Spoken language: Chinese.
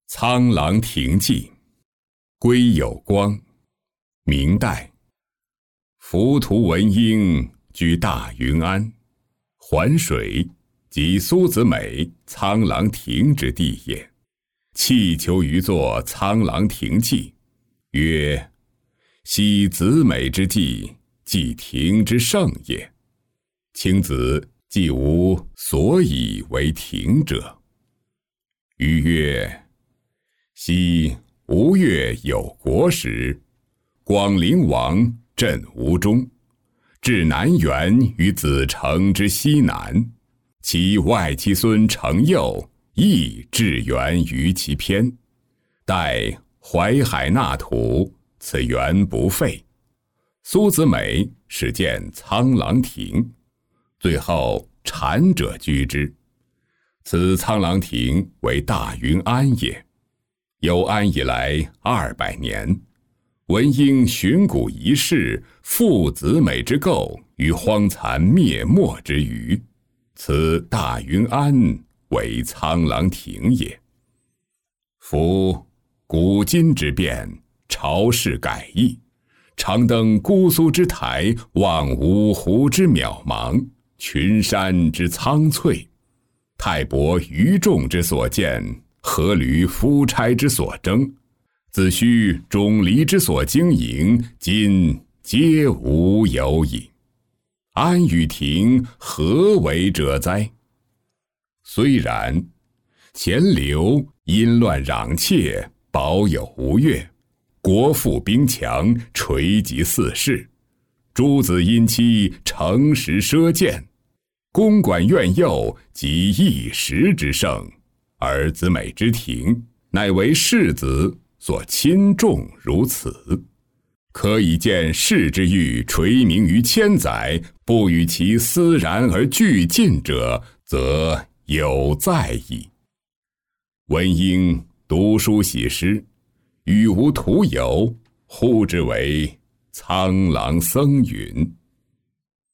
苍狼亭记，归有光，明代。浮屠文英居大云庵，环水，即苏子美苍狼亭之地也。弃求于作《苍狼亭记》，曰：昔子美之际，即亭之盛也。卿子既无所以为亭者。余曰：昔吴越有国时，广陵王镇吴中，至南原于子城之西南，其外戚孙承佑亦至援于其偏，待淮海纳土，此原不废。苏子美始建苍狼亭，最后禅者居之。此苍狼亭为大云庵也。有庵以来200年，文英寻古遗世，复子美之构于荒残灭没之余，此大云庵为苍狼亭也。夫古今之变，朝世改易，常登姑苏之台，望五湖之渺茫，群山之苍翠，泰伯于众之所见，阖闾夫差之所争，子虚钟离之所经营，今皆无有矣。庵与亭何为者哉？虽然，钱镠淫乱攘窃，保有吴越，国富兵强，垂及四世，诸子姻妻，诚实奢见，公馆苑囿，及一时之盛，而子美之亭，乃为世子所亲重如此。可以见世之欲垂名于千载，不与其斯然而俱尽者，则有在矣。文英读书习诗，与无徒游，呼之为苍狼僧云。